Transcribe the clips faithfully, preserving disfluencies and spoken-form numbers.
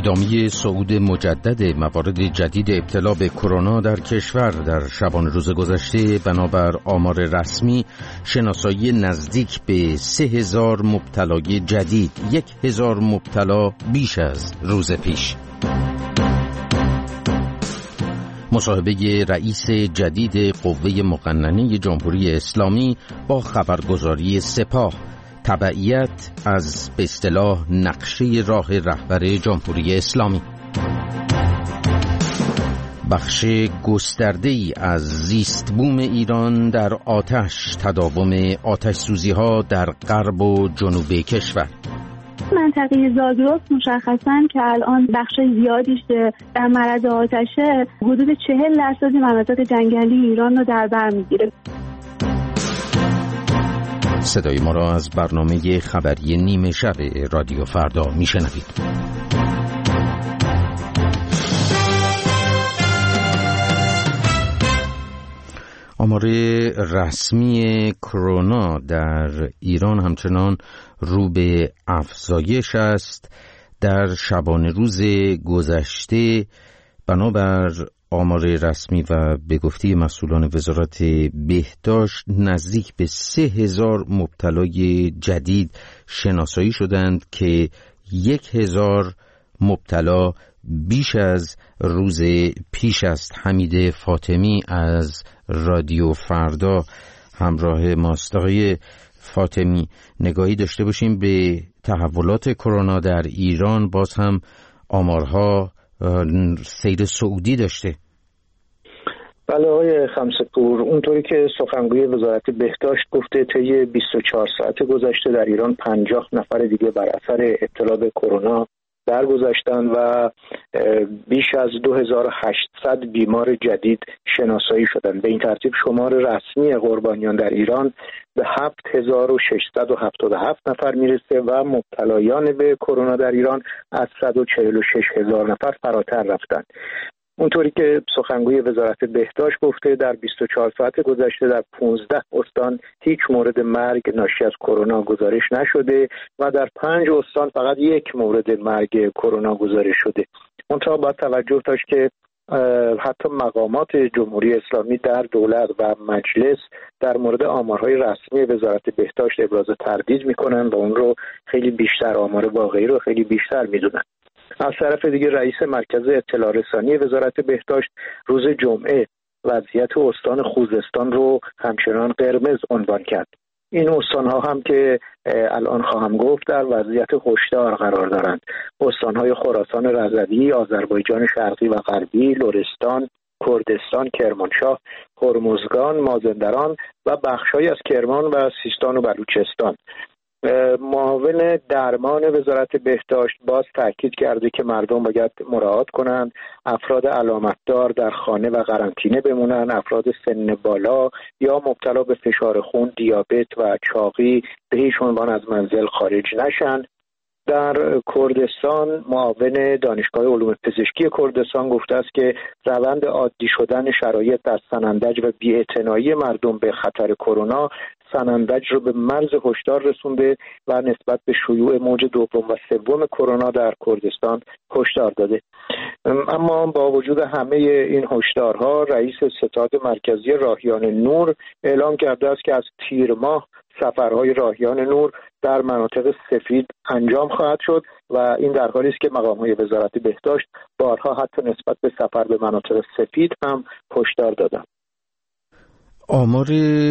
ادامه صعود مجدد موارد جدید ابتلا به کرونا در کشور در شبانه روز گذشته بنابر آمار رسمی شناسایی نزدیک به سه هزار مبتلای جدید، یک هزار مبتلا بیش از روز پیش. مصاحبه رئیس جدید قوه مقننه جمهوری اسلامی با خبرگزاری سپاه، تبعیت از به اصطلاح نقشه راه رهبر جمهوری اسلامی. بخش گسترده‌ای از زیست بوم ایران در آتش، تداوم آتش سوزی ها در غرب و جنوب کشور. منطقه زاگرس مشخصاً که الان بخش زیادیش در معرض آتشه، حدود چهل درصد مناطق جنگلی ایران رو در بر میگیره. صدای ما را از برنامه خبری نیمه شب رادیو فردا میشنوید. آمار رسمی کرونا در ایران همچنان رو به افزایش است. در شبانه روز گذشته بنابر آمار رسمی و به گفته مسئولان وزارت بهداشت نزدیک به سه هزار مبتلای جدید شناسایی شدند که یک هزار مبتلا بیش از روز پیش است. حمید فاطمی از رادیو فردا همراه ماست. آقای فاطمی، نگاهی داشته باشیم به تحولات کرونا در ایران. باز هم آمارها سیر صعودی داشته. بله آقای خمسه‌پور، اونطوری که سخنگوی وزارت بهداشت گفته طی بیست و چهار ساعت گذشته در ایران پنجاه نفر دیگه بر اثر ابتلا به کرونا درگذشتن و بیش از دو هزار و هشتصد بیمار جدید شناسایی شدند. به این ترتیب شمار رسمی قربانیان در ایران به هفت هزار و ششصد و هفتاد و هفت نفر میرسه و مبتلایان به کرونا در ایران از صد و چهل و شش هزار نفر فراتر رفتند. اونطوری که سخنگوی وزارت بهداشت گفته در بیست و چهار ساعت گذشته در پانزده استان هیچ مورد مرگ ناشی از کرونا گزارش نشده و در پنج استان فقط یک مورد مرگ کرونا گزارش شده. منتها باید توجه داشت که حتی مقامات جمهوری اسلامی در دولت و مجلس در مورد آمارهای رسمی وزارت بهداشت ابراز تردید میکنن و اون رو خیلی بیشتر، آمار واقعی رو خیلی بیشتر میدونن. از طرف دیگه رئیس مرکز اطلاع رسانی وزارت بهداشت روز جمعه وضعیت استان خوزستان رو همچنان قرمز عنوان کرد. این استان‌ها هم که الان خواهم گفت در وضعیت هشدار قرار دارند. استان‌های خراسان رضوی، آذربایجان شرقی و غربی، لرستان، کردستان، کرمانشاه، هرمزگان، مازندران و بخش‌هایی از کرمان و سیستان و بلوچستان. معاون درمان وزارت بهداشت باز تاکید کرده که مردم باید مراعات کنند، افراد علامتدار در خانه و قرنطینه بمونن، افراد سن بالا یا مبتلا به فشار خون، دیابت و چاقی به هیچ عنوان از منزل خارج نشن. در کردستان معاون دانشگاه علوم پزشکی کردستان گفته است که روند عادی شدن شرایط در سنندج و بی‌اعتنایی مردم به خطر کرونا سنندج رو به مرز هشدار رسونده و نسبت به شیوع موج دوم و سوم کرونا در کردستان هشدار داده. اما با وجود همه این هشدارها، رئیس ستاد مرکزی راهیان نور اعلام کرده است که از تیر ماه سفرهای راهیان نور در مناطق سفید انجام خواهد شد و این در حالی است که مقام‌های وزارت بهداشت بارها حتی نسبت به سفر به مناطق سفید هم هشدار دادند. آمار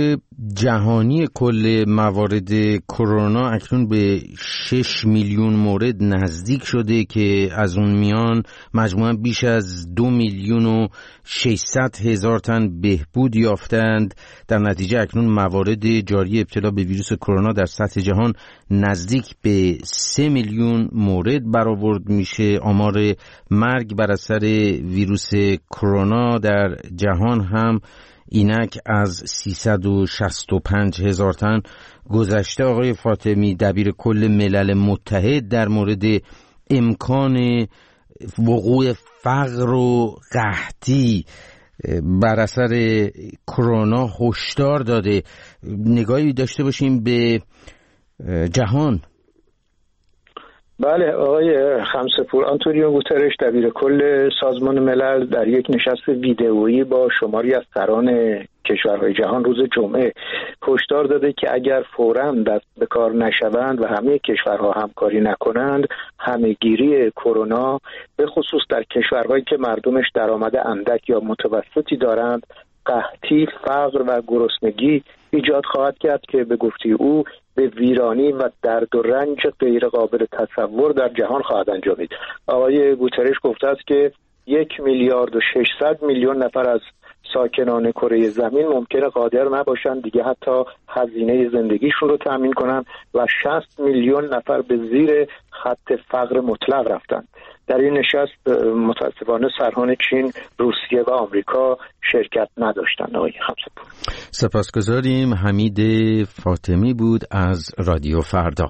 جهانی کل موارد کرونا اکنون به شش میلیون مورد نزدیک شده که از اون میان مجموعاً بیش از دو میلیون و ششصد هزار تن بهبود یافتند. در نتیجه اکنون موارد جاری ابتلا به ویروس کرونا در سطح جهان نزدیک به سه میلیون مورد برآورد میشه. آمار مرگ بر اثر ویروس کرونا در جهان هم اینک از سیصد و شصت و پنج هزار تن گذشته. آقای فاطمی، دبیر کل ملل متحد در مورد امکان وقوع فقر و قحطی بر اثر کرونا هشدار داده. نگاهی داشته باشیم به جهان. بله آقای خمسه‌پور، آنتونیو گوترش دبیر کل سازمان ملل در یک نشست ویدئویی با شماری از سران کشورهای جهان روز جمعه هشدار داده که اگر فوراً دست به کار نشوند و همه کشورها همکاری نکنند، همهگیری کرونا به خصوص در کشورهایی که مردمش درآمد اندک یا متوسطی دارند، قحطی، فقر و گرسنگی ایجاد خواهد کرد که به گفته او به ویرانی و درد و رنج غیر قابل تصور در جهان خواهد انجامید. آقای گوترش گفته است که یک میلیارد و ششصد میلیون نفر از ساکنان کره زمین ممکنه قادر نباشند دیگه حتی هزینه زندگیشون رو تأمین کنن و شصت میلیون نفر به زیر خط فقر مطلق رفتن. در این نشست متاسفانه سران چین، روسیه و آمریکا شرکت نداشتند. آقای خمسه‌پور، سپاسگزاریم. حمید فاطمی بود از رادیو فردا.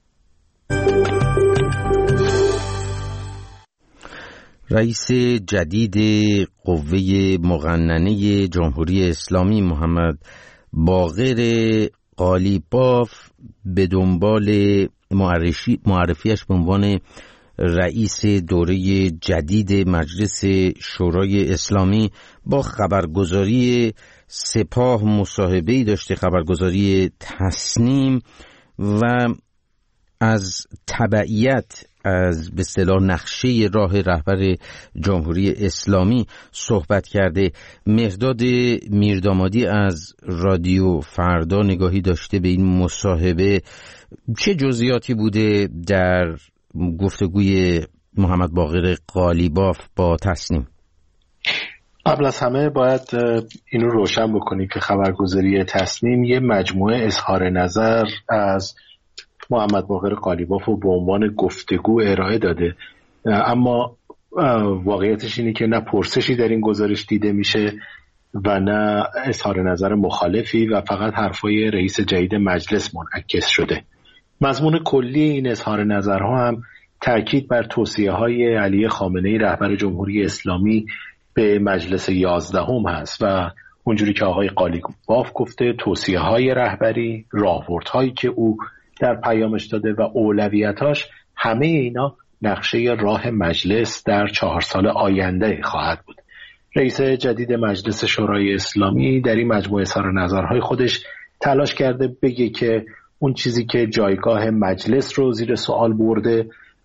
رئیس جدید قوه مقننه جمهوری اسلامی محمد باقر قالیباف به دنبال معرفی معرفیش به عنوان رئیس دوره جدید مجلس شورای اسلامی با خبرگزاری سپاه مصاحبه‌ای داشته، خبرگزاری تصنیم، و از تبعیت از به اصطلاح نقشه راه رهبر جمهوری اسلامی صحبت کرده. مهرداد میردامادی از رادیو فردا نگاهی داشته به این مصاحبه. چه جزئیاتی بوده در گفتگوی محمد باقر قالیباف با تصنیم؟ قبل از همه باید اینو روشن بکنیم که خبرگزاری تصنیم یه مجموعه اظهار نظر از محمد باقر قالیباف رو به عنوان گفتگو ارائه داده، اما واقعیتش اینه که نه پرسشی در این گزارش دیده میشه و نه اظهار نظر مخالفی و فقط حرفای رئیس جدید مجلس منعکس شده. مضمون کلی این اظهار نظرها هم تاکید بر توصیه‌های علی خامنه‌ای رهبر جمهوری اسلامی به مجلس یازدهم هست و اونجوری که آقای قالیباف گفته توصیه‌های رهبری، راهبردهایی که او در پیامش داده و اولویتاش، همه اینا نقشه راه مجلس در چهار سال آینده خواهد بود. رئیس جدید مجلس شورای اسلامی در این مجموعه اظهار نظرهای خودش تلاش کرده بگه که اون چیزی که جایگاه مجلس رو زیر سوال برده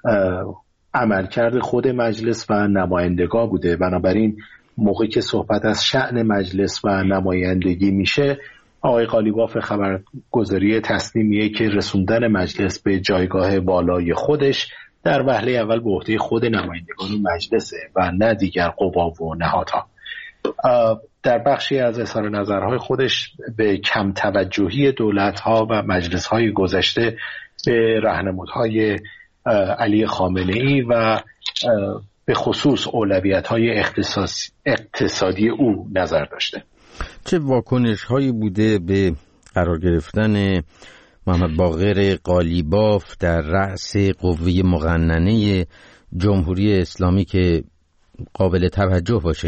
عملکرد خود مجلس و نمایندگان بوده. بنابراین موقعی که صحبت از شأن مجلس و نمایندگی میشه، آقای قالیباف خبرگزاری تصنیمیه که رسوندن مجلس به جایگاه بالای خودش در وهله اول به عهده خود نمایندگان مجلسه و نه دیگر قوا و نهادها. در بخشی از اظهار نظرهای خودش به کم توجهی دولت‌ها و مجلس‌های گذشته به راهنمودهای علی خامنه‌ای و به خصوص اولویت‌های اقتصادی او نظر داشته. چه واکنش‌هایی بوده به قرار گرفتن محمد باقر قالیباف در رأس قوه مقننه جمهوری اسلامی که قابل توجه باشه؟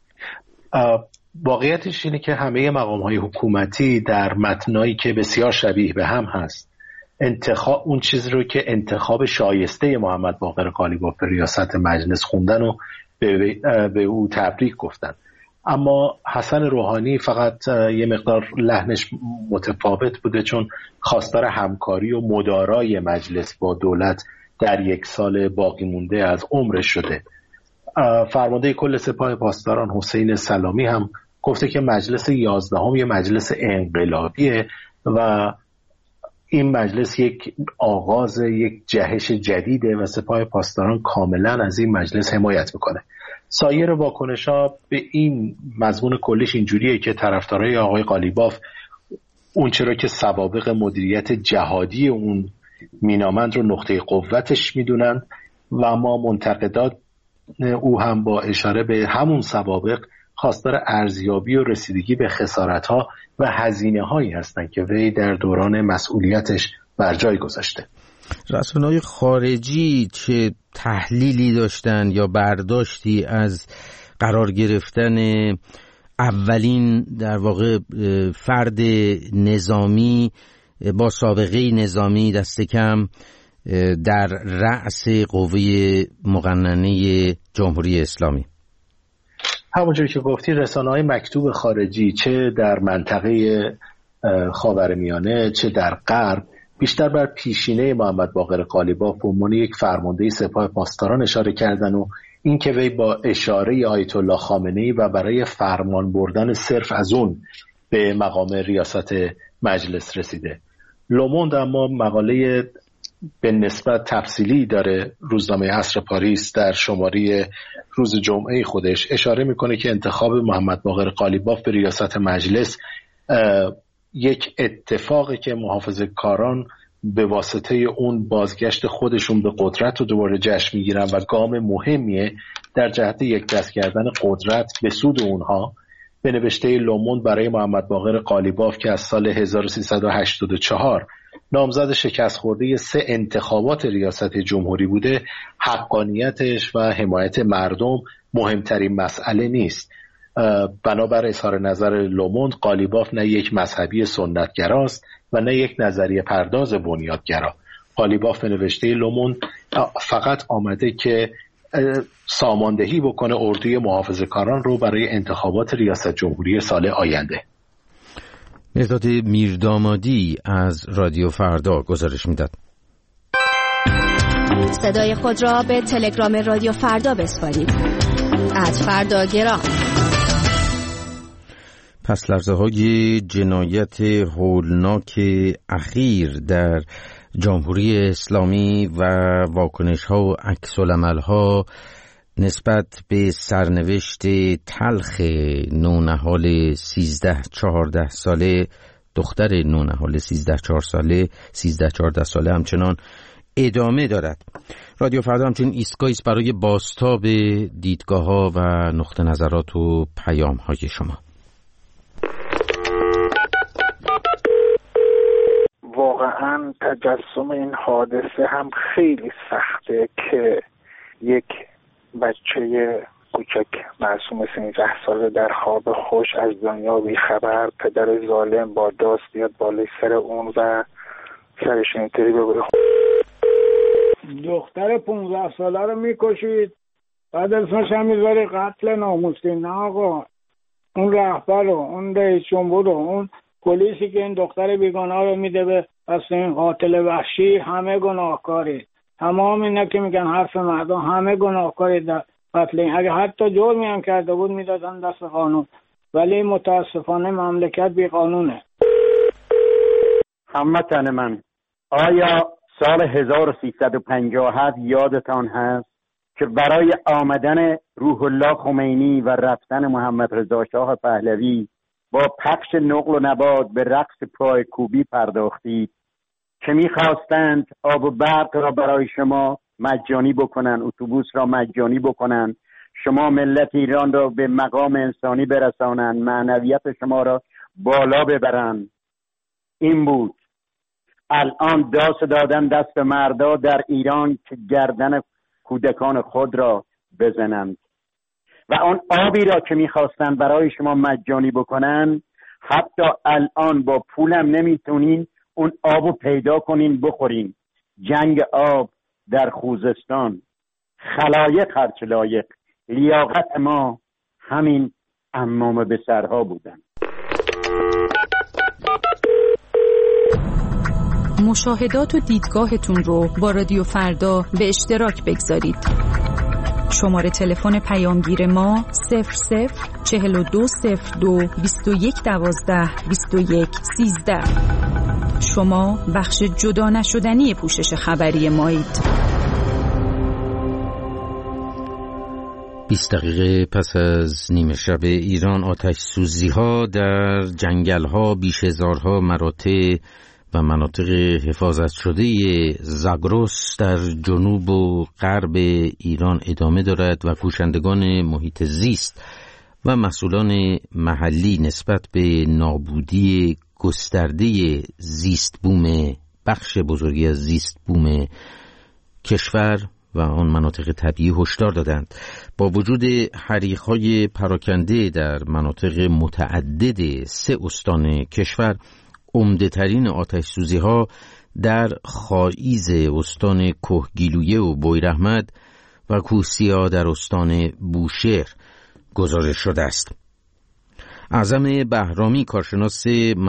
واقعیتش اینه که همه مقام‌های حکومتی در متنایی که بسیار شبیه به هم هست انتخاب اون چیز رو که انتخاب شایسته محمد باقر قالیباف به ریاست مجلس خوندن و به, به او تبریک گفتن، اما حسن روحانی فقط یه مقدار لحنش متفاوت بوده، چون خواستار همکاری و مدارای مجلس با دولت در یک سال باقی مونده از عمرش شده. فرمانده کل سپاه پاسداران حسین سلامی هم گفته که مجلس یازدهم یه مجلس انقلابیه و این مجلس یک آغاز یک جهش جدیده و سپاه پاسداران کاملا از این مجلس حمایت میکنه. سایر واکنش‌ها به این مضمون کلیش اینجوریه که طرفدارای آقای قالیباف اون چرا که سوابق مدیریت جهادی اون مینامند رو نقطه قوتش میدونن و ما منتقدات او هم با اشاره به همون سوابق خواستار ارزیابی و رسیدگی به خسارت‌ها و هزینه‌هایی هستند که وی در دوران مسئولیتش بر جای گذاشته. رسانه‌های خارجی چه تحلیلی داشتن یا برداشتی از قرار گرفتن اولین در واقع فرد نظامی با سابقه نظامی دست کم در رأس قوه مقننه جمهوری اسلامی؟ همونجوری که گفتی رسانه‌های مکتوب خارجی چه در منطقه خاورمیانه چه در غرب بیشتر بر پیشینه محمد باقر قالیباف به عنوان یک فرمانده سپاه پاسداران اشاره کردن و این که وی با اشاره آیت الله خامنه‌ای و برای فرمان بردن صرف از اون به مقام ریاست مجلس رسیده. لوموند اما مقاله به نسبت تفصیلی داره، روزنامه عصر پاریس در شماره روز جمعه خودش اشاره میکنه که انتخاب محمد باقر قالیباف به ریاست مجلس یک اتفاقی که محافظه‌کاران به واسطه اون بازگشت خودشون به قدرت رو دوباره جشن میگیرن و گام مهمیه در جهت یک دست کردن قدرت به سود اونها. به نوشته لوموند برای محمد باقر قالیباف که از سال هزار و سیصد و هشتاد و چهار نامزد شکست خورده سه انتخابات ریاست جمهوری بوده، حقانیتش و حمایت مردم مهمترین مسئله نیست. بنابر اظهار نظر لوموند قالیباف نه یک مذهبی سنتگراست و نه یک نظریه پرداز بنیادگرا. قالیباف به نوشته لوموند فقط آمده که ساماندهی بکنه اردوی محافظه‌کاران رو برای انتخابات ریاست جمهوری سال آینده. مهرداد میردامادی از رادیو فردا گزارش میداد. صدای خود را به تلگرام رادیو فردا بسپارید. ات فردا گرام. پس لرزه های جنایت هولناک اخیر در جمهوری اسلامی و واکنش ها و عکس العمل ها نسبت به سرنوشت تلخ نونهال سیزده چهارده ساله، دختر نونهال سیزده چهار ساله سیزده چهارده ساله همچنان ادامه دارد. رادیو فردا همچنین ایستگاهی است برای بازتاب دیدگاه ها و نقطه نظرات و پیام های شما. واقعا تجسم این حادثه هم خیلی سخته که یک بچه کوچک معصوم سیزده ساله در خواب خوش از دنیا بی خبر، پدر ظالم با داست بیاد بالای سر اون و سرش اینطوری ببره. دختر پونزده ساله رو میکشید، بعد اسمش هم میذاری قتل ناموسی. نه آقا، اون رهبر رو، اون رئیس جمهور رو، اون پلیسی که این دختر بیگناه رو میده به دست این قاتل وحشی، همه گناهکاری. تمام اینا که میگن حرف مردم، همه گناهکاری در قتل این. اگه حتی جرمی هم کرده بود میدادن دست قانون، ولی متاسفانه مملکت بی قانونه. هموطن من، آیا سال هزار و سیصد و پنجاه و هفت یادتان هست که برای آمدن روح الله خمینی و رفتن محمد رضا شاه پهلوی با پخش نقل و نبات به رقص پای کوبی پرداختید که می‌خواستند آب و برق را برای شما مجانی بکنن، اتوبوس را مجانی بکنن، شما ملت ایران را به مقام انسانی برسانند، معنویت شما را بالا ببرند. این بود. الان دست دادن دست مردا در ایران که گردن کودکان خود را بزنند و آن آبی را که میخواستن برای شما مجانی بکنن، حتی الان با پولم نمیتونین اون آبو پیدا کنین بخورین. جنگ آب در خوزستان، خلایق هرچه لایق، لیاقت ما همین عمامه به سرها بودن. مشاهدات و دیدگاهتون رو با رادیو فردا به اشتراک بگذارید. شماره تلفن پیامگیر ما صفر صفر چهل و دو صفر دو بیست و یک دوازده بیست و یک سیزده. شما بخش جدا نشدنی پوشش خبری مایید. بیست دقیقه پس از نیمه شب ایران، آتش سوزی ها در جنگل ها، بیش هزارها مراتع و مناطق حفاظت شده زاگرس در جنوب و غرب ایران ادامه دارد و کوشندگان محیط زیست و مسئولان محلی نسبت به نابودی گسترده زیست بوم، بخش بزرگی از زیست بوم کشور و آن مناطق طبیعی هشدار دادند. با وجود حریق‌های پراکنده در مناطق متعدد سه استان کشور، عمده‌ترین آتش سوزی ها در خاییز استان کهگیلویه و بویراحمد و کوهسیا در استان بوشهر گزارش شده است. اعظم بهرامی، کارشناس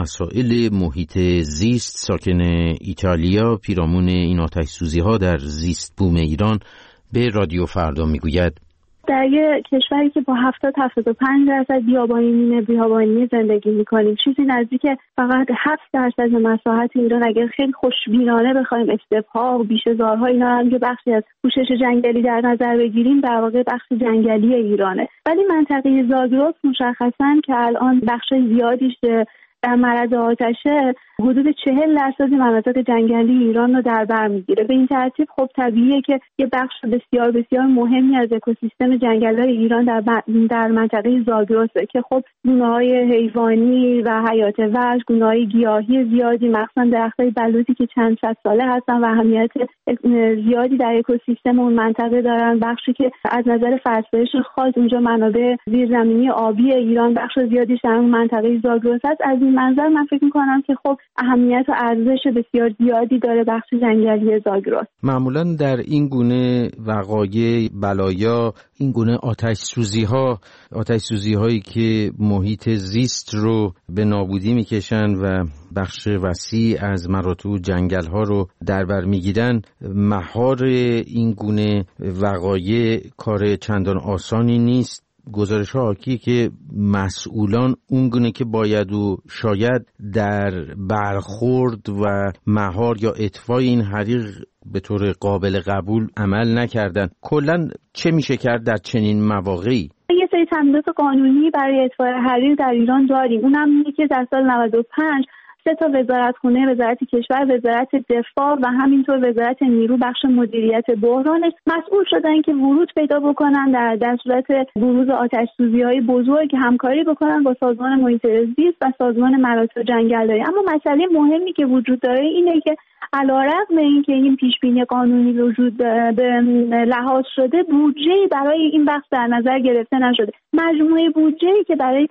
مسائل محیط زیست ساکن ایتالیا، پیرامون این آتش سوزی ها در زیست بوم ایران به رادیو فردا میگوید در یک کشوری که با هفتاد تا هفتاد و پنج درصد بیابانی نیمه بیابانی زندگی میکنیم، چیزی نزدیک فقط هفت درصد مساحت ایران اگر خیلی خوشبینانه بخوایم استبحاق و بیشه‌زارها اینا هم که بخشی از پوشش جنگلی در نظر بگیریم، در واقع بخش جنگلی ایرانه. ولی منطقه زاگرس مشخصاً که الان بخش زیادیش در معرض آتشه، حدود چهل درصد مناطق جنگلی ایران رو در بر میگیره. به این ترتیب خب طبیعیه که یه بخش بسیار بسیار مهمی از اکوسیستم جنگل‌های ایران در در منطقه زاگرسه که خب گونه‌های حیوانی و حیات وحش، گونه‌های گیاهی زیادی، مخصوصا درخت‌های بلوطی که چند صد ساله هستن و اهمیت زیادی در اکوسیستم اون منطقه دارن. بخشی که از نظر فرسایش خاص اونجا منابع زیرزمینی آبی ایران بخش زیادیش در اون منطقه زاگرس است. از این منظر من فکر می‌کنم که خب اهمیت و ارزش بسیار زیادی داره بخش جنگلی زاگرس. معمولاً در این گونه وقایع بلایا، این گونه آتش سوزی ها، آتش سوزی هایی که محیط زیست رو به نابودی میکشن و بخش وسیع از مراتع جنگل ها رو در بر میگیرن، مهار این گونه وقایع کار چندان آسانی نیست. گزارش ها حاکیه که مسئولان اونگونه که باید و شاید در برخورد و مهار یا اطفای این حریق به طور قابل قبول عمل نکردن. کلاً چه میشه کرد در چنین مواقعی؟ یه سری تمدیدات قانونی برای اطفای حریق در ایران داریم. اونم اینه که در سال نود و پنج سه تا وزارتخونه، وزارت کشور، وزارت دفاع و همینطور وزارت نیرو بخش مدیریت بحرانش مسئول شدن که ورود پیدا بکنن در در صورت بروز آتش سوزی‌های بزرگ، همکاری بکنن با سازمان محیط زیست و سازمان مناطق جنگل‌داری. اما مسئله مهمی که وجود داره اینه که علیرغم اینکه این پیشبینی قانونی وجود به لحاظ شده، بودجه‌ای برای این بخش در نظر گرفته نشده. مجموعه بودجه‌ای که برای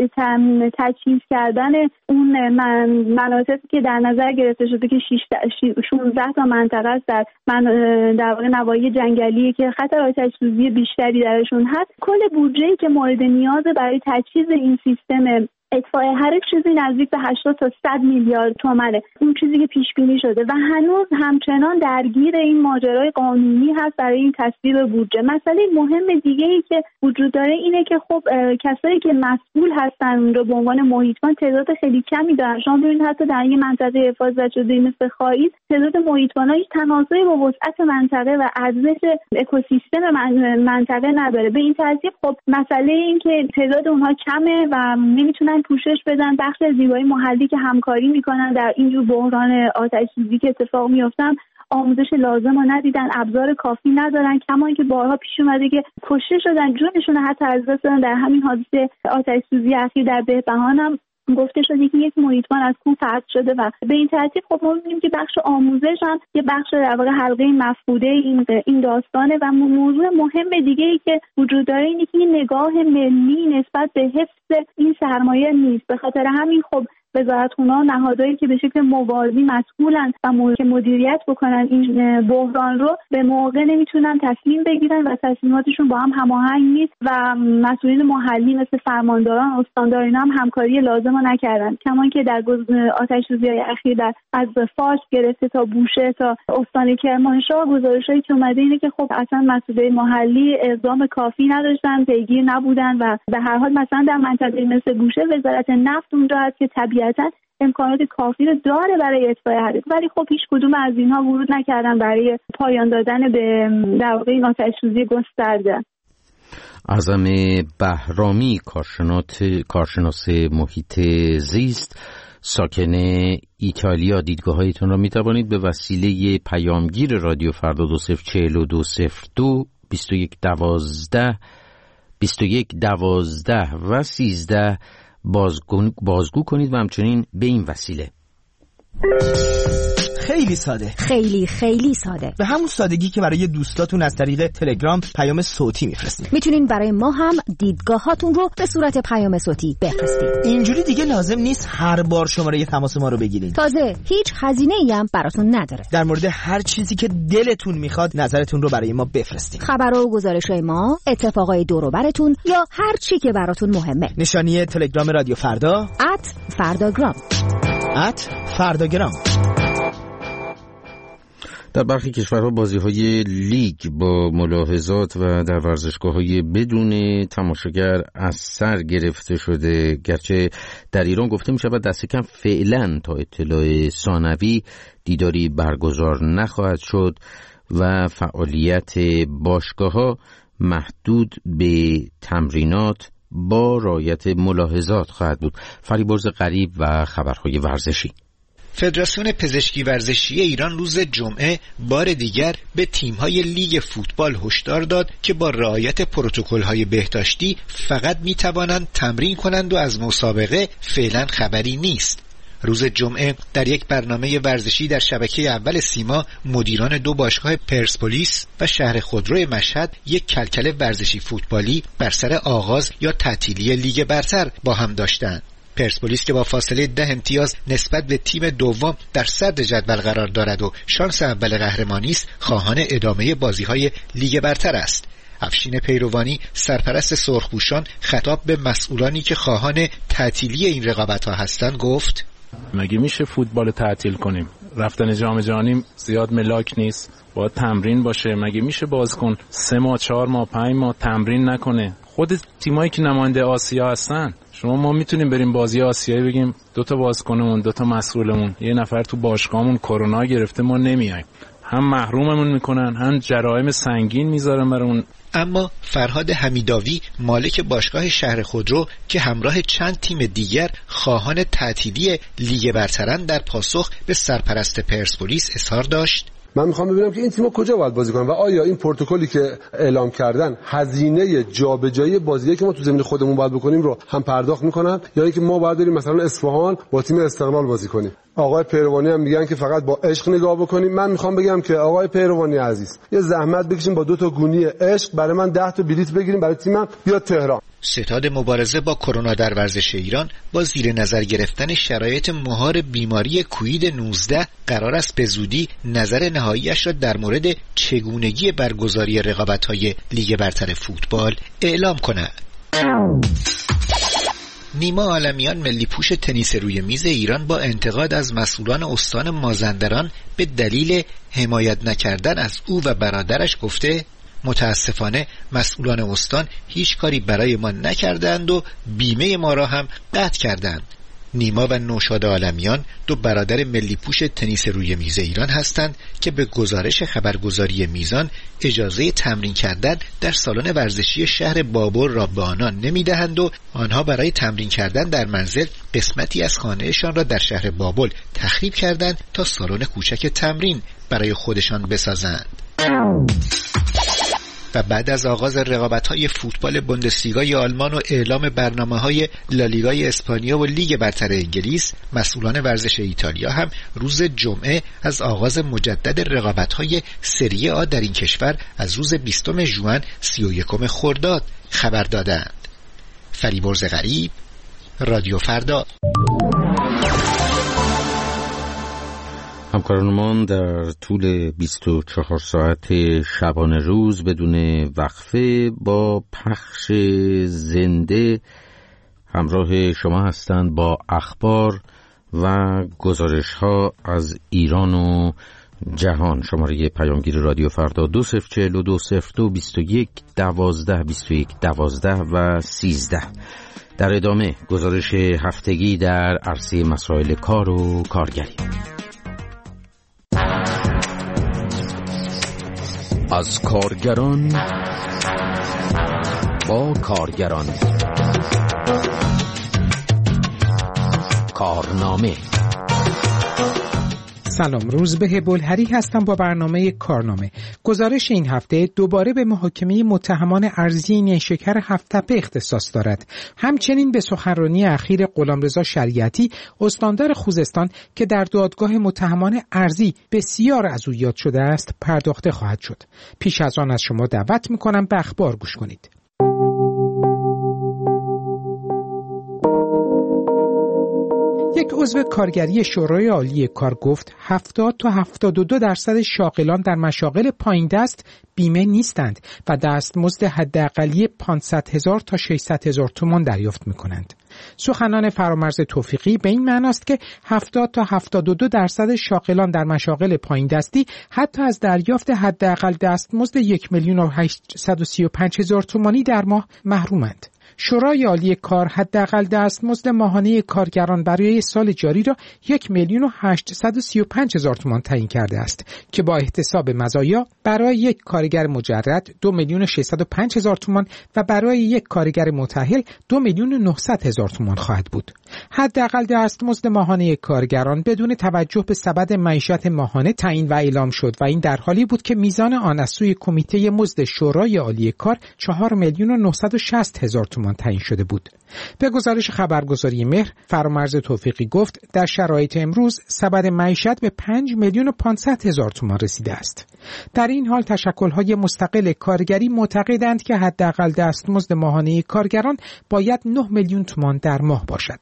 تجهیز کردن اون مناطقی که در نظر گرفته شده که شانزده تا منطقه است در من در واقع نواحی جنگلی که خطر آتش سوزی بیشتری درشون هست، کل بودجه‌ای که مورد نیاز برای تجهیز این سیستم اطفای حریق چیزی نزدیک به هشتاد تا صد میلیارد تومانه. اون چیزی که پیش بینی شده و هنوز همچنان درگیر این ماجرای قانونی هست برای این تصویب بودجه. مسئله مهم دیگه ای که وجود داره اینه که خب کسایی که مسئول هستن اون رو به عنوان محیطبان تعداد خیلی کمی دارن. شما ببینید حتی در این منطقه حفاظت شده مثل خاییز تعداد محیطبان‌ها هیچ تناسبی با وسعت منطقه و ارزش اکوسیستم منطقه نداره. به این ترتیب خب مسئله این که تعداد اونها کمه و نمیتونن پوشش بدن. بخش از زیبایی محلی که همکاری میکنن در اینجور بحران آتش سوزی که اتفاق میافتن آموزش لازم رو ندیدن، ابزار کافی ندارن، کما اینکه بارها پیش اومده که کشته شدن، جونشون حتی از دست دادن. در همین حادثه آتش سوزی اخیر در بهبهان هم گفته شده که یک محیطبان از کوه پرت شده و به این ترتیب خب ما می‌بینیم که بخش آموزش هم یه بخش در واقع حلقه مفقوده این این داستانه. و موضوع مهم دیگه ای که وجود داره اینه که نگاه ملی نسبت به حفظ این سرمایه نیست. به خاطر همین خب وزارتخونه‌ها، نهادهایی که به شکل موازی مسئولن و مدیریت بکنن این بحران رو، به موقع نمیتونن تصمیم بگیرن و تصمیماتشون با هم هماهنگ نیست و مسئولین محلی مثل فرمانداران، استانداران هم همکاری لازم رو نکردن. کما که در آتش سوزی‌های اخیر در از فارس گرفته تا بوشهر تا استان کرمانشاه گزارشایی که اومده اینه که خب اصلا مسئولین محلی اقدام کافی نداشتن، پیگیر نبودن و به هر حال مثلا در منطقه مثل بوشهر وزارت نفت اونجا هست که طبیعتاً امکانات کافی رو داره برای اطفای حریق، ولی خب هیچ کدوم از اینها ورود نکردن برای پایان دادن به در واقع این آتش سوزی گسترده. اعظم بهرامی، کارشناس کارشناس محیط زیست ساکن ایتالیا، دیدگاه‌هایتون را می‌توانید به وسیله پیامگیر رادیو فردا دو صفر چهل دو صفر دو بیست و یک دوازده بیست و یک دوازده و سیزده بازگو, بازگو کنید و همچنین به این وسیله خیلی ساده. خیلی خیلی ساده. به همون سادگی که برای دوستاتون از طریق تلگرام پیام صوتی میفرستید. میتونین برای ما هم دیدگاهاتون رو به صورت پیام صوتی بفرستید. اینجوری دیگه لازم نیست هر بار شماره تماس ما رو بگیرید. تازه هیچ هزینه‌ای هم براتون نداره. در مورد هر چیزی که دلتون میخواد نظرتون رو برای ما بفرستید. خبرها و گزارش‌های ما، اتفاقای دور و براتون یا هر چی که براتون مهمه. نشانی تلگرام رادیو فردا ات فرداگرام ات فرداگرام. در برخی کشورها بازی‌های لیگ با ملاحظات و در ورزشگاه‌های بدون تماشاگر از سر گرفته شده، گرچه در ایران گفته می‌شود دست کم فعلا تا اطلاع ثانوی دیداری برگزار نخواهد شد و فعالیت باشگاه‌ها محدود به تمرینات با رعایت ملاحظات خواهد بود. فریبرز غریب و خبرهای ورزشی. فدراسیون پزشکی ورزشی ایران روز جمعه بار دیگر به تیم‌های لیگ فوتبال هشدار داد که با رعایت پروتکل‌های بهداشتی فقط می‌توانند تمرین کنند و از مسابقه فعلا خبری نیست. روز جمعه در یک برنامه ورزشی در شبکه اول سیما مدیران دو باشگاه پرسپولیس و شهر خودرو مشهد یک کلکل ورزشی فوتبالی بر سر آغاز یا تعطیلی لیگ برتر با هم داشتند. پرسپولیس که با فاصله ده امتیاز نسبت به تیم دوم در صدر جدول قرار دارد و شانس اول قهرمانی است، خواهان ادامه بازی‌های لیگ برتر است. افشین پیروانی سرپرست سرخپوشان خطاب به مسئولانی که خواهان تعطیلی این رقابت‌ها هستند گفت: مگه میشه فوتبال تعطیل کنیم؟ رفتن جام جهانی زیاد ملاک نیست، باید تمرین باشه. مگه میشه بازیکن سه ماه چهار ماه پنج ماه تمرین نکنه؟ خود تیمایی که نماینده آسیا هستن، شما ما میتونیم بریم بازی آسیایی بگیم دو تا بازیکنمون دو تا مسئولمون یه نفر تو باشگاهمون کرونا گرفته ما نمیایم، هم محروممون میکنن هم جرایم سنگین میذارن برامون. اما فرهاد حمیداوی مالک باشگاه شهر خودرو که همراه چند تیم دیگر خواهان تعطیلی لیگ برترن در پاسخ به سرپرست پرسپولیس اظهار داشت: من میخوام ببینم که این تیم‌ها کجا باید بازی کنن و آیا این پروتکلی که اعلام کردن هزینه جابجایی بازیایی که ما تو زمین خودمون باید بکنیم رو هم پرداخت میکنن یا اینکه ما باید بریم مثلا اصفهان با تیم استقلال بازی کنیم. آقای پیروانی هم میگن که فقط با عشق نگاه بکنیم. من میخوام بگم که آقای پیروانی عزیز یه زحمت بکشیم با دو تا گونی عشق برای من ده تا بلیت بگیریم برای تیمم بیاد تهران. ستاد مبارزه با کرونا در ورزش ایران با زیر نظر گرفتن شرایط مهار بیماری کووید نوزده قرار است به زودی نظر نهاییش را در مورد چگونگی برگزاری رقابت‌های لیگ برتر فوتبال اعلام کند. نیما عالمیان ملی پوش تنیس روی میز ایران با انتقاد از مسئولان استان مازندران به دلیل حمایت نکردن از او و برادرش گفته: متاسفانه مسئولان استان هیچ کاری برای ما نکردند و بیمه ما را هم قطع کردند. نیما و نوشاد عالمیان دو برادر ملی پوش تنیس روی میز ایران هستند که به گزارش خبرگزاری میزان اجازه تمرین کردن در سالن ورزشی شهر بابل را به آنان نمیدهند و آنها برای تمرین کردن در منزل قسمتی از خانهشان را در شهر بابل تخریب کردند تا سالن کوچک تمرین برای خودشان بسازند. و بعد از آغاز رقابت‌های فوتبال بوندسلیگای آلمان و اعلام برنامه‌های لالیگای اسپانیا و لیگ برتر انگلیس، مسئولان ورزش ایتالیا هم روز جمعه از آغاز مجدد رقابت‌های سری آ در این کشور از روز بیستم ژوئن سی و یکم خرداد خبر دادند. فریبرز غریب، رادیو فردا. همکارانمان در طول بیست و چهار ساعت شبانه روز بدون وقفه با پخش زنده همراه شما هستند با اخبار و گزارش‌ها از ایران و جهان. شماره پیامگیر رادیو فردا دو صفر چهل و دو صفر دو بیست و یک دوازده بیست و یک دوازده و سیزده. در ادامه گزارش هفتگی در عرصه مسائل کار و کارگری. از کارگران با کارگران، کارنامه سلام، روزبه بلهری هستم با برنامه کارنامه. گزارش این هفته دوباره به محاکمه متهمان ارزی نیشکر هفت‌تپه اختصاص دارد. همچنین به سخنرانی اخیر غلامرضا شریعتی استاندار خوزستان که در دادگاه متهمان ارزی بسیار از او یاد شده است پرداخته خواهد شد. پیش از آن از شما دعوت می‌کنم به اخبار گوش کنید. یک عضو کارگری شورای عالی کار گفت هفتاد تا هفتاد و دو درصد شاغلان در مشاغل پایین دست بیمه نیستند و دستمزد حداقلی پانصد هزار تا ششصد هزار تومان دریافت می‌کنند. سخنان فرامرز توفیقی به این معناست که هفتاد تا هفتاد و دو درصد شاغلان در مشاغل پایین دستی حتی از دریافت حداقل دستمزد یک میلیون و هشتصد و سی و پنج هزار تومانی در ماه محرومند. شورای عالی کار حداقل دستمزد ماهانه کارگران برای سال جاری را یک میلیون و هشتصد و سی و پنج هزار تومان تعیین کرده است که با احتساب مزایا برای یک کارگر مجرد دو میلیون و ششصد و پنج هزار تومان و برای یک کارگر متأهل دو میلیون و نهصد هزار تومان خواهد بود. حداقل دستمزد ماهانه کارگران بدون توجه به سبد معیشت ماهانه تعیین و اعلام شد و این در حالی بود که میزان آن از سوی کمیته مزد شورای عالی کار چهار میلیون و نهصد و شصت هزار تومان تعیین شده بود. به گزارش خبرگزاری مهر، فرامرز توفیقی گفت در شرایط امروز سبد معیشت به پنج میلیون و پانصد هزار تومان رسیده است. در این حال تشکل‌های مستقل کارگری معتقدند که حداقل دستمزد ماهانه کارگران باید نه میلیون تومان در ماه باشد.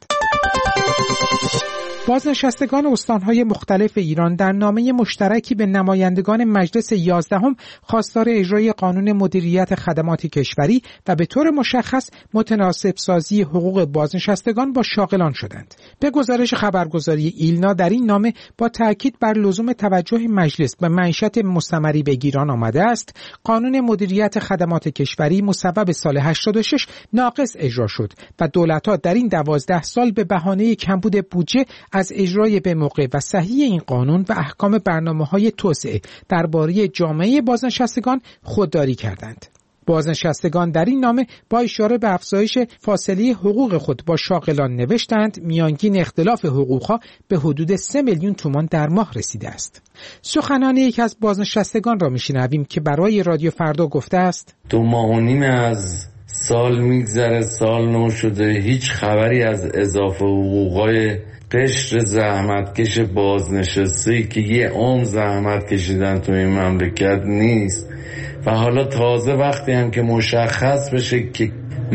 بازنشستگان استان‌های مختلف ایران در نامه مشترکی به نمایندگان مجلس یازدهم خواستار اجرای قانون مدیریت خدمات کشوری و به طور مشخص متناسب سازی حقوق بازنشستگان با شاغلان شدند. به گزارش خبرگزاری ایلنا در این نامه با تاکید بر لزوم توجه مجلس به معیشت مستمری به گیران آمده است، قانون مدیریت خدمات کشوری مصوب سال هشتاد و شش ناقص اجرا شد و دولت‌ها در این دوازده سال به بهانه کمبود بودجه از اجرای به موقع و صحیح این قانون و احکام برنامه‌های توسعه درباره جامعه بازنشستگان خودداری کردند. بازنشستگان در این نامه با اشاره به افزایش فاصله حقوق خود با شاغلان نوشتند میانگین اختلاف حقوقها به حدود سه میلیون تومان در ماه رسیده است. سخنان یکی از بازنشستگان را میشنویم که برای رادیو فردا گفته است: دو ماه و نیم از سال میگذره، سال نو شده، هیچ خبری از اضافه حقوقای قشر زحمتکش بازنشسته که یه عمر زحمت کشیدن تو این مملکت نیست و حالا تازه وقتی هم که مشخص بشه که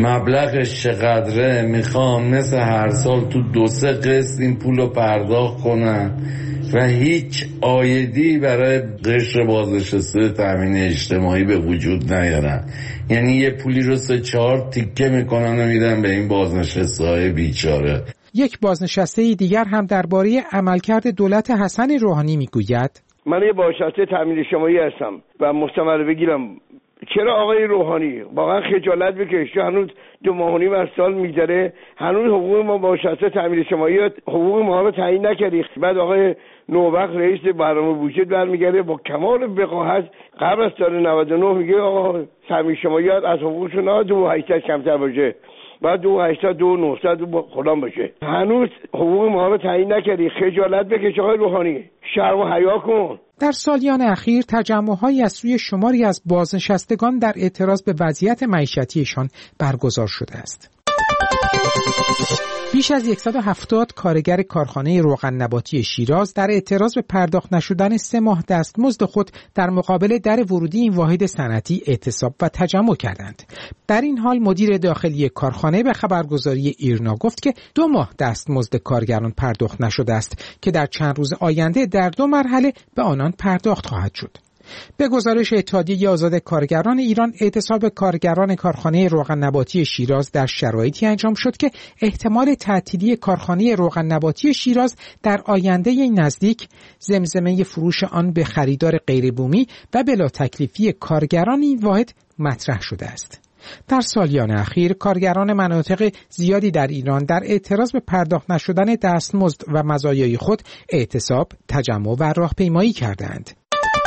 مبلغش چقدره میخوام مثل هر سال تو دو سه قسط این پول رو پرداخت کنن و هیچ عایدی برای قشر بازنشسته تامین اجتماعی به وجود نیارن. یعنی یه پولی رو سه چهار تیکه میکنن و میدن به این بازنشسته های بیچاره. یک بازنشسته دیگر هم درباره عملکرد دولت حسن روحانی میگوید: من یه بازنشسته تامین اجتماعی هستم و مستمر بگیرم. چرا آقای روحانی واقعا خجالت بکش، تو هنوز دو ماه و نیم از سال میگذره هنوز حقوق ما بازنشسته تامین اجتماعی حقوق ما رو تعیین نکردی. بعد آقای نوبخت رئیس برنامه بودجه برمیگرده با کمال وقاحت قبل از سال نود و نه میگه آقا تامین اجتماعی از حقوقشون نه دو و هشتصد کمتر باشه، بعد دو و هشتصد دو و نهصد خودم باشه. هنوز حقوق ما رو تعیین نکردی. خجالت بکش آقای روحانی، شرم و حیا کن. در سالیان اخیر تجمع‌هایی از سوی شماری از بازنشستگان در اعتراض به وضعیت معیشتیشان برگزار شده است. بیش از صد و هفتاد کارگر کارخانه روغن نباتی شیراز در اعتراض به پرداخت نشدن سه ماه دستمزد خود در مقابل در ورودی این واحد صنعتی اعتصاب و تجمع کردند. در این حال مدیر داخلی کارخانه به خبرگزاری ایرنا گفت که دو ماه دستمزد کارگران پرداخت نشده است که در چند روز آینده در دو مرحله به آنان پرداخت خواهد شد. به گزارش اتحادیه آزاد کارگران ایران، اعتصاب کارگران کارخانه روغن نباتی شیراز در شرایطی انجام شد که احتمال تعطیلی کارخانه روغن نباتی شیراز در آینده نزدیک، زمزمه فروش آن به خریدار غیربومی و بلا تکلیفی کارگران این واحد مطرح شده است. در سالیان اخیر کارگران مناطق زیادی در ایران در اعتراض به پرداخت نشدن دستمزد و مزایای خود اعتصاب، تجمع و راهپیمایی کردند.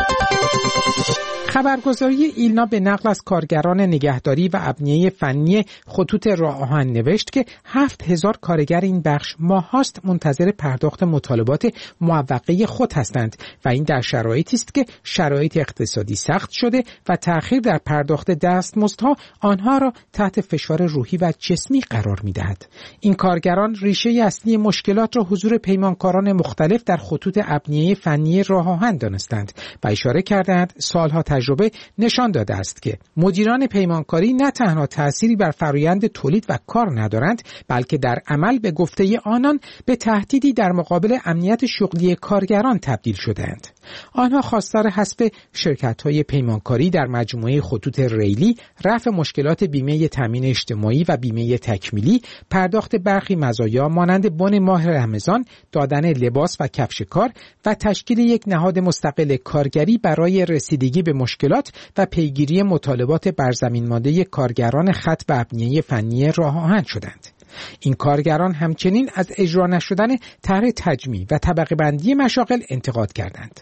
خبرگزاری ایلنا به نقل از کارگران نگهداری و ابنیه فنی خطوط راه آهن نوشت که هفت هزار کارگر این بخش ماهاست منتظر پرداخت مطالبات موقعه خود هستند و این در شرایطی است که شرایط اقتصادی سخت شده و تأخیر در پرداخت دستمزدها آنها را تحت فشار روحی و جسمی قرار می‌دهد. این کارگران ریشه اصلی مشکلات را حضور پیمانکاران مختلف در خطوط ابنیه فنی راه آهن دانستند و اشاره کردند سالها تجربه نشان داده است که مدیران پیمانکاری نه تنها تأثیری بر فرآیند تولید و کار ندارند، بلکه در عمل به گفته آنان به تهدیدی در مقابل امنیت شغلی کارگران تبدیل شدند. آنها خواستار حذف شرکت‌های پیمانکاری در مجموعه خطوط ریلی، رفع مشکلات بیمه تامین اجتماعی و بیمه تکمیلی، پرداخت برخی مزایا مانند بن ماه رمضان، دادن لباس و کفش کار و تشکیل یک نهاد مستقل کارگری برای رسیدگی به مشکلات و پیگیری مطالبات برزمین مانده کارگران خط به ابنیه فنی راه آهن شدند. این کارگران همچنین از اجرا نشدن طرح تجمیع و طبقه بندی مشاغل انتقاد کردند.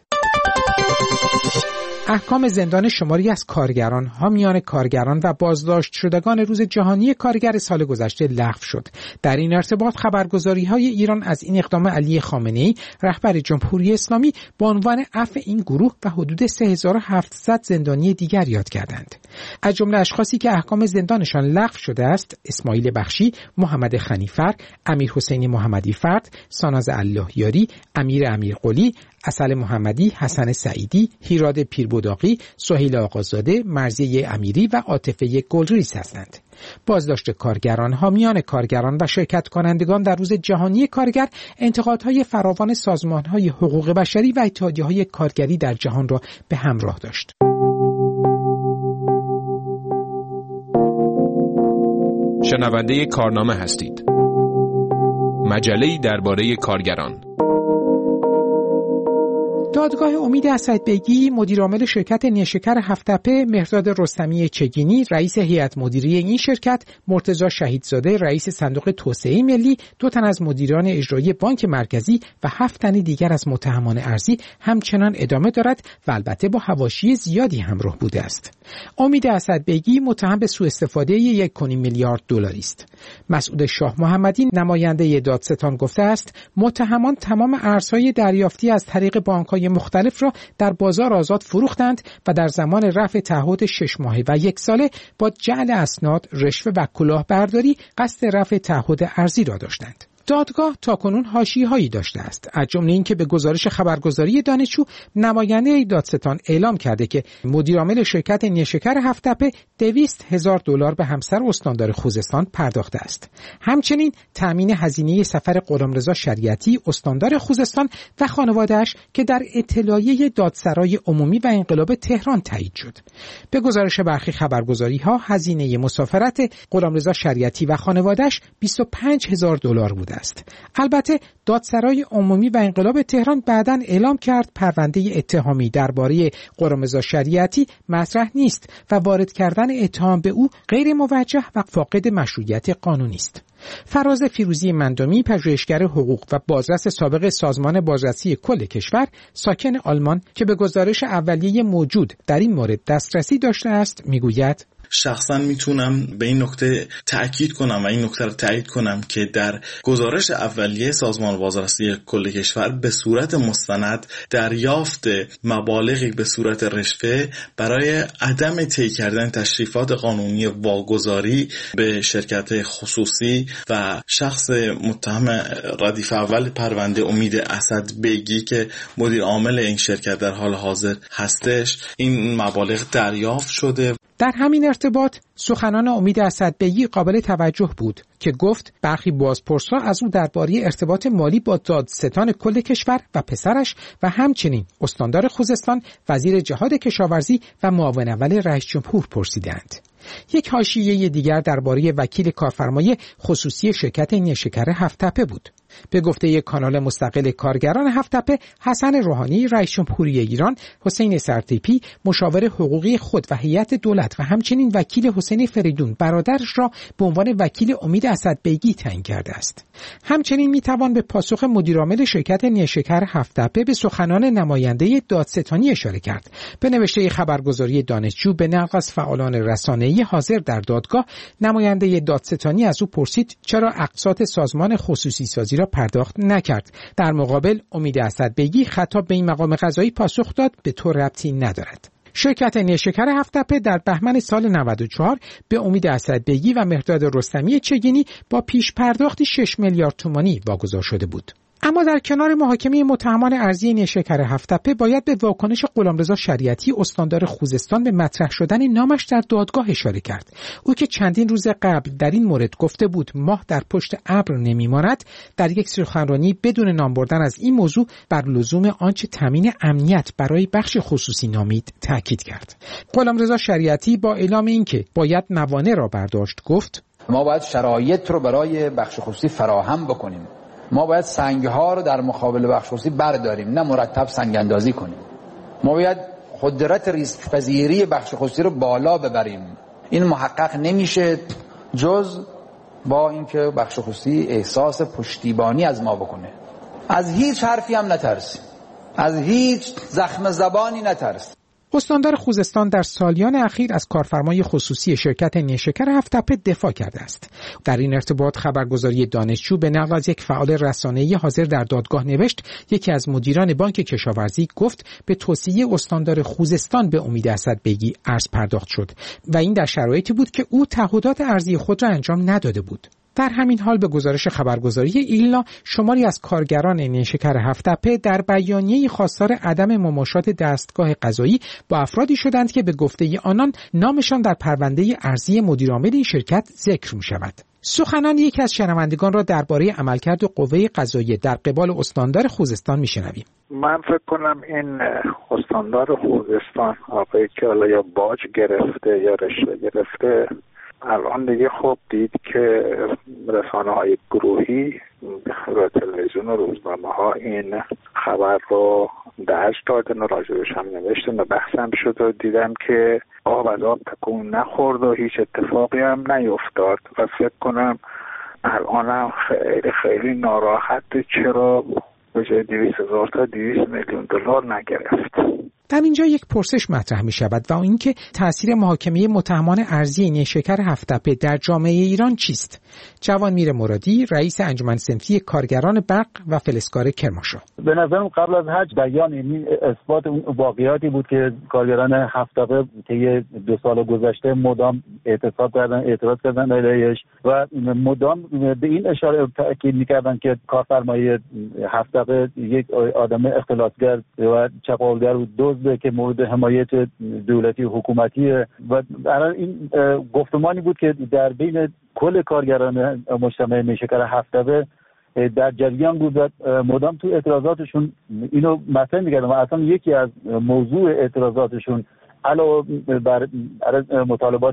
احکام زندان شماری از کارگران، حامیان کارگران و بازداشت شدگان روز جهانی کارگر سال گذشته لغو شد. در این ارتباط خبرگزاری‌های ایران از این اقدام علی خامنه‌ای رهبر جمهوری اسلامی به عنوان عفو این گروه و حدود سه هزار و هفتصد زندانی دیگر یاد کردند. از جمله اشخاصی که احکام زندانشان لغو شده است، اسماعیل بخشی، محمد خنیفر، امیر حسین محمدی فرد، ساناز اللهیاری، امیر امیرقلی، عسل محمدی، حسن سعیدی، هیراد پیربداقی، سهیل آقازاده، مرضیه امیری و عاطفه گلریز هستند. بازداشت کارگران، حامیان کارگران و شرکت کنندگان در روز جهانی کارگر انتقادهای فراوان سازمانهای حقوق بشری و اتحادیه‌های کارگری در جهان را به همراه داشت. شنونده کارنامه هستید. مجله‌ای درباره کارگران. دادگاه امید اسدبگی، مدیرعامل شرکت نیشکر هفت‌تپه، مهرداد رستمی چگینی، رئیس هیئت مدیره این شرکت، مرتضی شهیدزاده، رئیس صندوق توسعه ملی، دو تن از مدیران اجرایی بانک مرکزی و هفت تن دیگر از متهمان ارضی همچنان ادامه دارد و البته با حواشی زیادی همراه بوده است. امید اسدبگی متهم به سوء استفاده یک و نیم میلیارد دلاری است. مسعود شاه محمدی، نماینده دادستان، گفته است متهمان تمام ارزهای دریافتی از طریق بانک‌های مختلف را در بازار آزاد فروختند و در زمان رفع تعهد شش ماهه و یک ساله با جعل اسناد، رشوه و کلاهبرداری قصد رفع تعهد ارزی را داشتند. دادگاه تاکنون حاشیه‌هایی داشته است، از جمله اینکه به گزارش خبرگزاری دانشجو نماینده دادستان اعلام کرده که مدیرعامل شرکت نیشکر هفت‌تپه دویست هزار دلار به همسر استاندار خوزستان پرداخته است. همچنین تأمین هزینه سفر غلامرضا شریعتی استاندار خوزستان و خانواده‌اش که در اطلاعیه دادسرای عمومی و انقلاب تهران تایید شد. به گزارش برخی خبرگزاری‌ها هزینه مسافرت غلامرضا شریعتی و خانواده‌اش بیست و پنج هزار دلار بوده است. البته دادسرای عمومی و انقلاب تهران بعداً اعلام کرد پرونده اتهامی درباره غلامرضا شریعتی مطرح نیست و وارد کردن اتهام به او غیر موجه و فاقد مشروعیت قانونی است. فراز فیروزی مندامی، پژوهشگر حقوق و بازرس سابق سازمان بازرسی کل کشور، ساکن آلمان که به گزارش اولیه موجود در این مورد دسترسی داشته است، میگوید شخصا میتونم به این نکته تأکید کنم و این نکته رو تایید کنم که در گزارش اولیه سازمان بازرسی کل کشور به صورت مستند دریافت مبالغی به صورت رشوه برای عدم طی کردن تشریفات قانونی واگذاری به شرکت خصوصی و شخص متهم ردیف اول پرونده امید اسدبگی که مدیر عامل این شرکت در حال حاضر هستش این مبالغ دریافت شده. در همین ارتباط سخنان امید اسدبگی قابل توجه بود که گفت برخی بازپرس‌ها از او درباره ارتباط مالی با دادستان کل کشور و پسرش و همچنین استاندار خوزستان، وزیر جهاد کشاورزی و معاون اول رئیس جمهور پرسیدند. یک حاشیه دیگر درباره وکیل کارفرمای خصوصی شرکت نیشکر هفت‌تپه بود. به گفته یک کانال مستقل کارگران هفت‌تپه، حسن روحانی رئیس جمهوری ایران، حسین سرتیپی مشاور حقوقی خود و هیئت دولت و همچنین وکیل حسین فریدون برادرش را به عنوان وکیل امید اسدبیگی تعیین کرده است. همچنین میتوان به پاسخ مدیرعامل شرکت نیشکر هفت‌تپه به سخنان نماینده دادستانی اشاره کرد. به نوشته خبرگزاری دانشجو به نقل از فعالان رسانه‌ای حاضر در دادگاه، نماینده دادستانی از او پرسید چرا اقساط سازمان خصوصی سازی را پرداخت نکرد. در مقابل امید اسدبیگی خطاب به این مقام قضایی پاسخ داد به تو ربطی ندارد. شرکت نیشکر هفت‌تپه در بهمن سال نود و چهار به امید اسدبیگی و مهرداد رستمی چگینی با پیش پرداختی شش میلیارد تومانی واگذار شده بود. اما در کنار محاکمه متهمان ارضی نیشکر هفت‌تپه باید به واکنش غلامرضا شریعتی استاندار خوزستان به مطرح شدن نامش در دادگاه اشاره کرد. او که چندین روز قبل در این مورد گفته بود ماه در پشت ابر نمیماند، در یک سخنرانی بدون نام بردن از این موضوع بر لزوم آنچه تامین امنیت برای بخش خصوصی نامید تاکید کرد. غلامرضا شریعتی با اعلام اینکه باید موانع را برداشت گفت: ما باید شرایط رو برای بخش خصوصی فراهم بکنیم. ما باید سنگ‌ها رو در مقابل بخش خصوصی برداریم، نه مرتب سنگ اندازی کنیم. ما باید قدرت ریسک پذیری بخش خصوصی رو بالا ببریم. این محقق نمیشه جز با اینکه بخش خصوصی احساس پشتیبانی از ما بکنه. از هیچ حرفی هم نترسیم، از هیچ زخم زبانی نترسیم. استاندار خوزستان در سالیان اخیر از کارفرمای خصوصی شرکت نیشکر هفت‌تپه دفاع کرده است. در این ارتباط خبرگزاری دانشجو به نقل از یک فعال رسانه‌ای حاضر در دادگاه نوشت یکی از مدیران بانک کشاورزی گفت به توصیه استاندار خوزستان به امید اسدبیگی ارز پرداخت شد و این در شرایطی بود که او تعهدات ارزی خود را انجام نداده بود. در همین حال به گزارش خبرگزاری ایلنا، شماری از کارگران نیشکر هفت‌تپه در بیانیه‌ای خواستار عدم مماشات دستگاه قضایی با افرادی شدند که به گفته آنان نامشان در پرونده ارزی مدیرعامل این شرکت ذکر می‌شود. سخنان یکی از شنوندگان را درباره عملکرد قوه قضاییه در قبال استاندار خوزستان می‌شنویم. من فکر کنم این استاندار خوزستان آقایی که حالا یا باج گرفته یا رشوه گرفته، الان دیگه خب دید که رسانه های گروهی و تلویزیون و روزنامه ها این خبر رو درج دادن و راجبش هم نوشتن و بحث هم شد و دیدم که آب از آب تکون نخورد و هیچ اتفاقی هم نیفتاد و فکر کنم الان هم خیلی خیلی ناراحته چرا به جای دویست هزار تا دویست میلیون دلار نگرفت. در اینجا یک پرسش مطرح می شود و این که تأثیر محاکمه متهمان ارضی نیشکر هفت‌تپه در جامعه ایران چیست؟ جوانمیر مرادی، رئیس انجمن صنفی کارگران برق و فلزکار کرمانشاه: به نظرم قبل از حج بیان این اثبات اون واقعیاتی بود که کارگران هفت‌تپه طی دو سال گذشته مدام اعتصاب کردن، اعتراض کردن علیهش و مدام به این اشاره تاکید می‌کردن که کارفرمای هفت‌تپه یک آدم اختلاسگر و چپاولگر و دوز که مورد حمایت دولتی و حکومتی و برای این گفتمانی بود که در بین کل کارگران مجتمع نیشکر هفت‌تپه در جریان بود و مدام تو اعتراضاتشون اینو مطرح می‌کردن و اصلا یکی از موضوع اعتراضاتشون علاوه بر مطالبات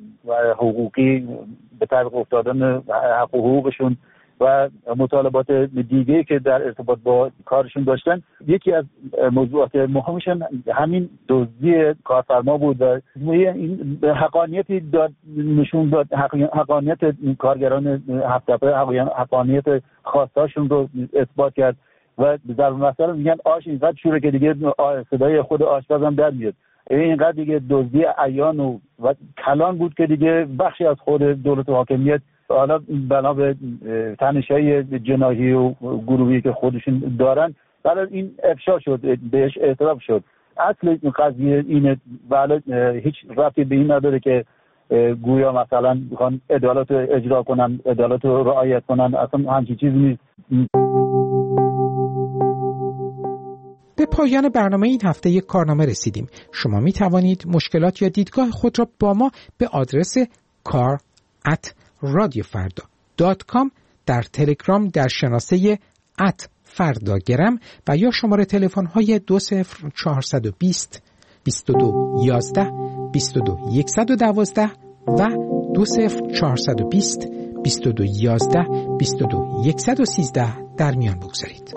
حقوقی به طبق افتادن حق و حقوقشون و مطالبات دیگه که در ارتباط با کارشون داشتن، یکی از موضوعات مهمشون همین دزدی کارفرما بود و این حقانیتی داد نشون داد، حقانیت کارگران هفت‌تپه، حقانیت خواستاشون رو اثبات کرد و در مثلا میگن آش اینقدر شوره که دیگه صدای خود آشپزم در میاد. اینقدر دیگه دزدی عیان و, و کلان بود که دیگه بخشی از خود دولت و حاکمیت حالا بنا به تنش‌های جناحی و گروهی که خودشون دارن برای این افشا شد، بهش اعتراف شد. اصل این قضیه اینه ولی هیچ ربطی به این نداره که گویا مثلا میخوان عدالت رو اجرا کنن، عدالت رو رعایت کنن، اصلا همچین چیزی نیست. به پایان برنامه این هفته یک کارنامه رسیدیم. شما می توانید مشکلات یا دیدگاه خود را با ما به آدرس کار ات رادیو فردا دات کام در تلگرام در شناسه ات فرداگرم و یا شماره تلفن های دو صفر چهارصد و بیست بیست و دو یازده بیست و دو صد و دوازده و دو صفر چهارصد و بیست بیست و دو یازده بیست و دو صد و سیزده در میان بگذارید.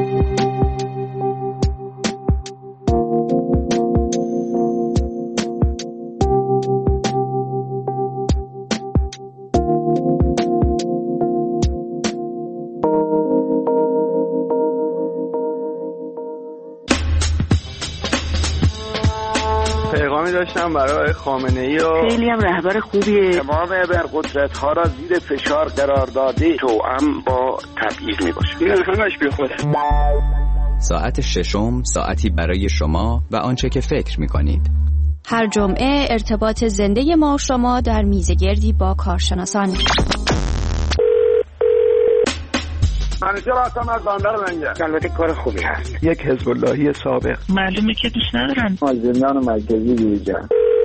پیغامی داشتم برای خامنه‌ای و خیلی هم رهبر خوبیه. تمام ابرقدرت‌ها را زیر فشار قرار داده توأم با تبعیض میباشه. این همش بی خوده. ساعت ششم ساعتی برای شما و آنچه که فکر می‌کنید. هر جمعه ارتباط زنده ما و شما در میزگردی با کارشناسان. منیجر هستم از بندر منگه. البته کار خوبی هست. یک حزب اللهی سابق. معلومه که دوست ندارن. مازندران مرکزی بیرجان.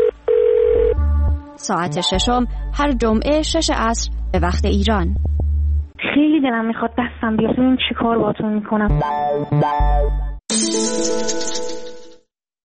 ساعت ششم هر جمعه شش عصر به وقت ایران. خیلی دلم میخواد دستم بیاد. این چی کار باتون میکنم؟